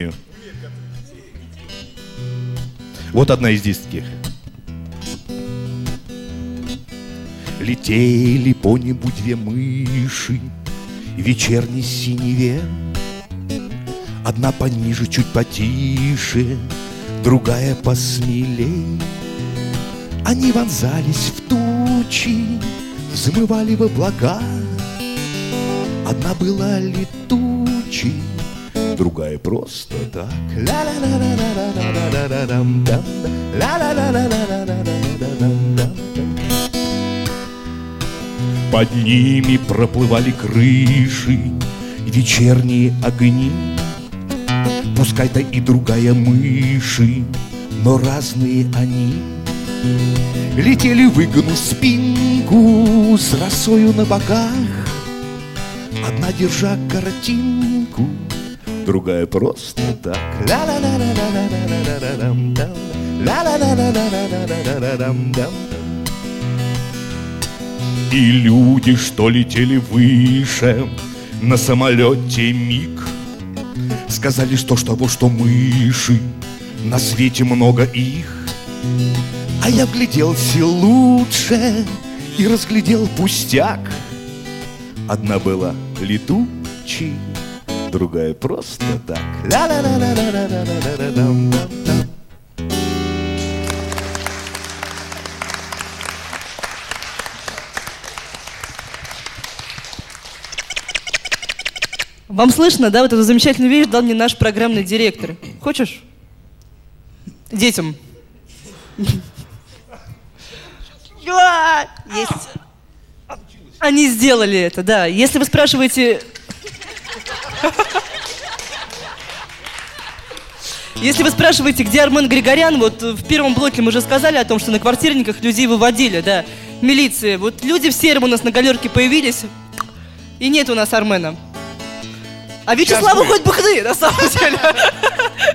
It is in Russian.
Вот одна из 10. Летели по небу две мыши в вечерней синеве. Одна пониже, чуть потише, другая посмелей. Они вонзались в тучи, взмывали в облака. Одна была летучей, другая просто так. Под ними проплывали крыши, вечерние огни. Пускай-то и другая мыши, но разные они. Летели, выгнув спинку, с росою на боках. Одна держа картинку, другая просто так. И люди, что летели выше на самолете миг, сказали, что мыши, на свете много их. А я вгляделся лучше и разглядел пустяк. Одна была летучей, другая просто так. Вам слышно, да? Вот эту замечательную вещь дал мне наш программный директор. Хочешь? Детям. Есть. Они сделали это, да. Если вы спрашиваете... Если вы спрашиваете, где Армен Григорян, вот в первом блоке мы уже сказали о том, что на квартирниках людей выводили, да. Милиция. Вот люди в сером у нас на галерке появились, и нет у нас Армена. А Вячеславу хоть бы хны, на самом деле.